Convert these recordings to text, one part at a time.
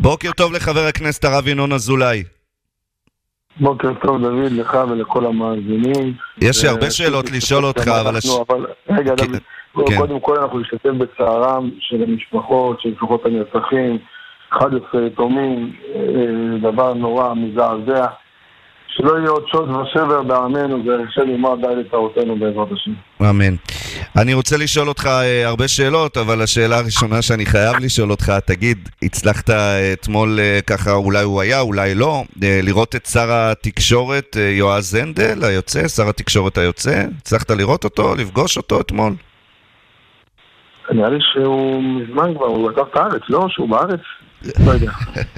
בוקר טוב לחבר הכנסת הרב ינון אזולאי. בוקר טוב דוד, לך ולכל המאזינים. יש לי הרבה שאלות לשאול אותך, אבל... רגע דוד, קודם כל אנחנו נשתתף בצערם של המשפחות, של משפחות הנרצחים, 11 יתומים, דבר נורא מזעזע. שלא יהיה עוד שוד ושבר בעמנו, ושל יאמר די לצערותינו בעזרת השם. אמן. אני רוצה לשאול אותך הרבה שאלות, אבל השאלה הראשונה שאני חייב לשאול אותך, תגיד, הצלחת אתמול ככה, אולי הוא היה, אולי לא, לראות את שר התקשורת יועז הנדל היוצא, שר התקשורת היוצא? הצלחת לראות אותו, לפגוש אותו אתמול? נראה לי שהוא מזמן כבר, הוא עזב את הארץ, לא? שהוא בארץ? לא יודע.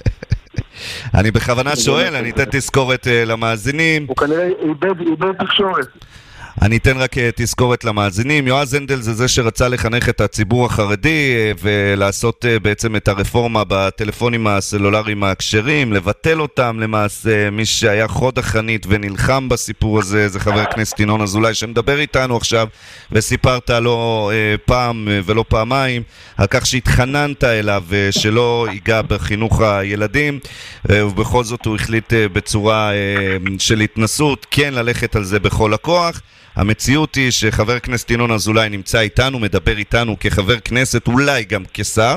אני בכוונה שואל, אני אתן תזכורת למאזינים. הוא כנראה איבד תקשורת. אני אתן רק תזכורת למאזינים. יועז הנדל זה שרצה לחנך את הציבור החרדי ולעשות בעצם את הרפורמה בטלפונים הסלולריים הכשרים, לבטל אותם למעשה. מי שהיה חוד החנית ונלחם בסיפור הזה זה חבר הכנסת ינון אזולאי שמדבר איתנו עכשיו, וסיפרת לו פעם ולא פעמיים על כך שהתחננת אליו שלא ייגע בחינוך הילדים, ובכל זאת הוא החליט בצורה של התנסות כן ללכת על זה בכל הכוח. המציאות היא שחבר הכנסת ינון אזולאי נמצא איתנו, מדבר איתנו כחבר כנסת, אולי גם כשר,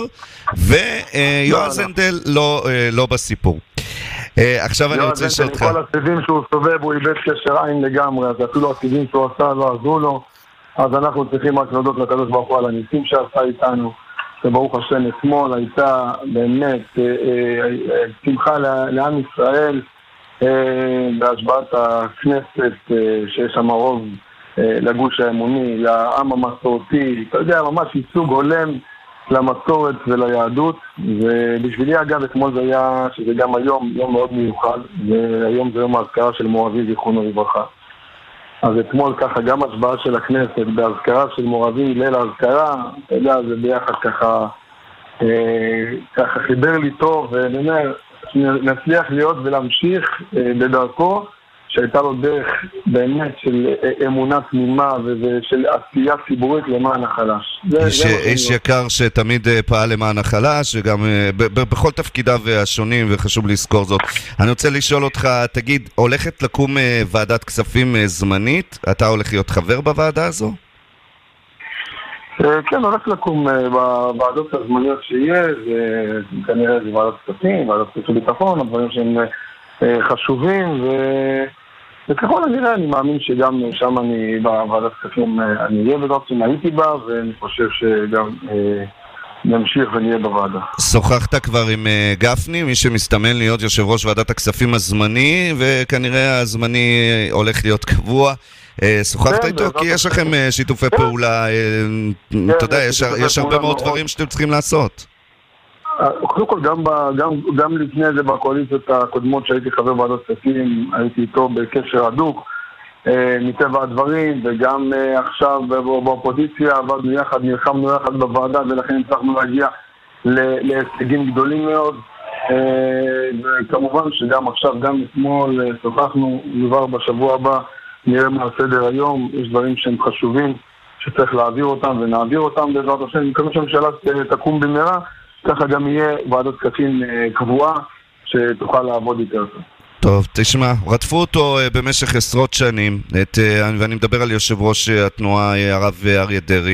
ויועז הנדל לא בסיפור. עכשיו אני רוצה לשאול אותך. כל הסיבים שהוא סובב הוא איבד קשר עין לגמרי, אז אפילו הסיבים שהוא עשה לא עזרו לו, אז אנחנו צריכים רק להודות לקדוש ברוך הוא על הניסים שעשה איתנו, שברוך השם אתמול הייתה באמת שמחה לעם ישראל, בהשבעת הכנסת שיש שם רוב לגוש האמוני, לעם המסורתי, אתה יודע, ממש ייצוג הולם למסורת וליהדות. ובשבילי אגב אתמול זה היה, שזה גם היום יום מאוד מיוחד, והיום זה יום ההזכרה של מור אבי זיכרונו לברכה. אז אתמול ככה גם השבעה של הכנסת בהזכרה של מור אבי, ליל ההזכרה, אתה יודע, זה ביחד ככה חיבר לי טוב, ואני אומר נצליח להיות ולהמשיך בדרכו שהייתה לו דרך באמת של אמונה תמימה ושל עשייה ציבורית למען החלש. איש יקר שתמיד פעל למען החלש, וגם בכל תפקידיו השונים, וחשוב לזכור זאת. אני רוצה לשאול אותך, תגיד, הולכת לקום ועדת כספים זמנית? אתה הולך להיות חבר בוועדה הזו? כן, הולך לקום בוועדות הזמניות שיהיה, וכנראה זה ועדת כספים, ועדת כספים ביטחון, הדברים שהם חשובים, וככל הנראה אני מאמין שגם שם אני בוועדת כספים אני אהיה בדרך הייתי בה, ואני חושב שגם נמשיך ונהיה בוועדה. שוחחת כבר עם גפני, מי שמסתמן להיות יושב ראש ועדת הכספים הזמני, וכנראה הזמני הולך להיות קבוע. שוחחת איתו? כי יש לכם שיתופי פעולה, אתה יודע, יש הרבה מאוד דברים שאתם צריכים לעשות. קודם כל, גם לפני זה בקואליציות הקודמות שהייתי חבר ועדת כספים, הייתי איתו בקשר הדוק מטבע הדברים, וגם עכשיו באופוזיציה עבדנו יחד, נלחמנו יחד בוועדה, ולכן הצלחנו להגיע להישגים גדולים מאוד. וכמובן שגם עכשיו, גם אתמול שוחחנו, כבר בשבוע הבא נראה מה הסדר היום, יש דברים שהם חשובים שצריך להעביר אותם ונעביר אותם בעזרת השם. מקווה שהממשלה תקום במהרה, ככה גם יהיה ועדת כספים קבועה שתוכל לעבוד יותר. טוב, תשמע, רדפו אותו במשך עשרות שנים, ואני מדבר על יושב ראש התנועה הרב אריה דרעי.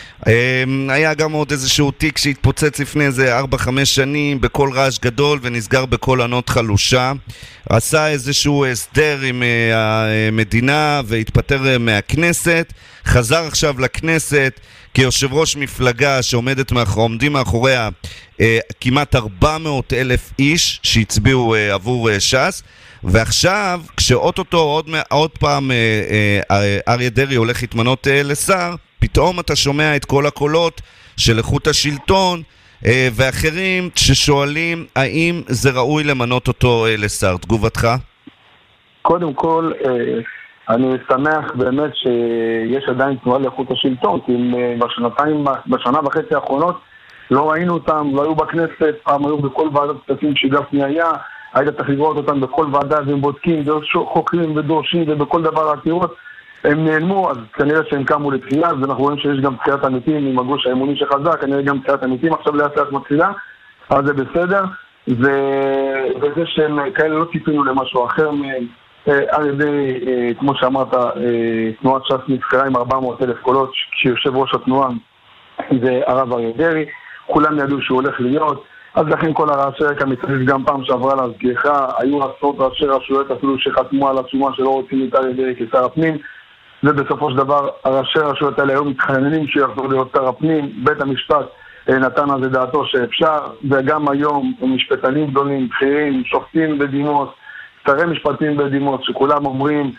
היה גם עוד איזשהו תיק שהתפוצץ לפני איזה 4-5 שנים בכל רעש גדול ונסגר בכל ענות חלושה. עשה איזשהו הסדר עם המדינה והתפטר מהכנסת, חזר עכשיו לכנסת כיושב ראש מפלגה שעומדים מאחוריה כמעט 400,000 איש שהצביעו עבור ש"ס, ועכשיו כשאוטוטו עוד פעם אריה דרעי הולך להתמנות לשר, פתאום אתה שומע את כל הקולות של איכות השלטון ואחרים ששואלים האם זה ראוי למנות אותו לשר. תגובתך? קודם כל, אני שמח באמת שיש עדיין תנועה לאיכות השלטון, כי בשנה וחצי האחרונות לא ראינו אותם, לא היו בכנסת, פעם היו בכל ועדת כספים שגפני היה, היית צריך לראות אותם בכל ועדה והם בודקים, חוקרים ודורשים ובכל דבר העתירות. הם נעלמו, אז כנראה שהם קמו לתחילה, אז אנחנו רואים שיש גם תחיית אמיתים עם הגוש האמוני שחזר, כנראה גם תחיית אמיתים עכשיו לאט לאט מתחילה, אז זה בסדר. וזה שהם כאלה לא ציפינו למשהו אחר מהם, על ידי, כמו שאמרת, תנועת ש"ס נבחרה עם 400,000 קולות, כשיושב ראש התנועה זה הרב אריה דרעי, כולם ידעו שהוא הולך להיות, אז לכן כל הרעשי רקע מסביב גם פעם שעברה להזכירך, היו עשרות ראשי רשויות אפילו שחתמו על עצומה שלא רוצים את אריה דרעי כשר הפנים, ובסופו של דבר הראשי הרשויות האלה היו מתחננים שיחזור להיות שר הפנים, בית המשפט נתן על זה דעתו שאפשר, וגם היום משפטנים גדולים, בכירים, שופטים בדימוס, שרי משפטים בדימוס, שכולם אומרים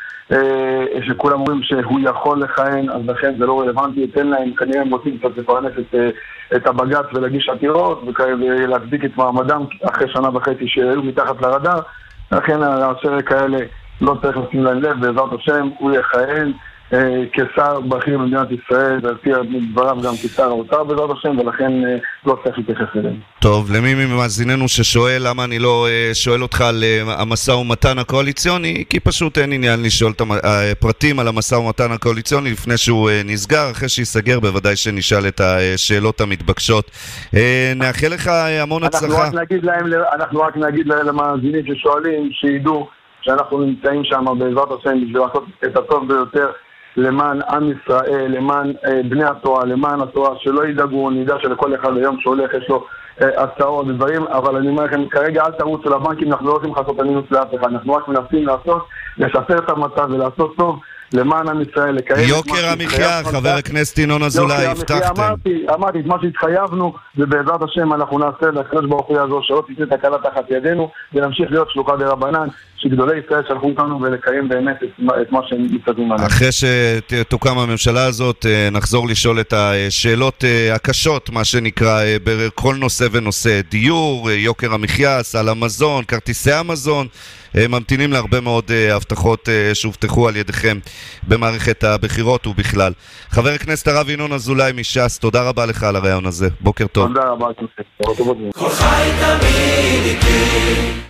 שהוא יכול לכהן, אז לכן זה לא רלוונטי, תן להם, כנראה הם רוצים קצת לפרנס את הבג"ץ ולהגיש עתירות ולהצדיק את מעמדם אחרי שנה וחצי שהיו מתחת לרדאר, לכן הרעשי כאלה לא צריך לשים להם לב, בעזרת השם הוא יכהן כשר בכיר במדינת ישראל, ועל פי דבריו גם כשר האוצר בעזרת השם, ולכן לא צריך להתייחס אליהם. טוב, למי ממאזיננו ששואל למה אני לא שואל אותך על המשא ומתן הקואליציוני, כי פשוט אין עניין לשאול את הפרטים על המשא ומתן הקואליציוני לפני שהוא נסגר, אחרי שיסגר בוודאי שנשאל את השאלות המתבקשות. נאחל לך המון הצלחה. אנחנו רק נגיד למאזינים ששואלים, שידעו שאנחנו נמצאים שם בעזרת השם בשביל לעשות את הטוב ביותר למען עם ישראל, למען בני התורה, למען התורה, שלא ידאגו, נדע שלכל אחד היום שהולך יש לו הצעות ודברים, אבל אני אומר לכם, כרגע אל תרוצו לבנקים, אנחנו לא רוצים לעשות המינוס לאף אחד, אנחנו רק מנסים לשפר את המצב ולעשות טוב למען עם ישראל, יוקר המחיה, חבר הכנסת ינון אזולאי, הבטחתם. אמרתי את מה שהתחייבנו, ובעזרת השם אנחנו נעשה לקדוש ברוך הוא יעזור שלא תצא תקלה תחת ידינו, ונמשיך להיות שלוחה דרבנן, שגדולי ישראל שלחו אותנו ולקיים באמת את מה שהם מצווים עליהם. אחרי שתוקם הממשלה הזאת, נחזור לשאול את השאלות הקשות, מה שנקרא, בכל נושא ונושא, דיור, יוקר המחיה, סל המזון, כרטיסי המזון, ממתינים להרבה מאוד הבטחות שהובטחו על ידיכם במערכת הבחירות ובכלל. חבר הכנסת הרב ינון אזולאי מש"ס, תודה רבה לך על הרעיון הזה. בוקר טוב. תודה רבה.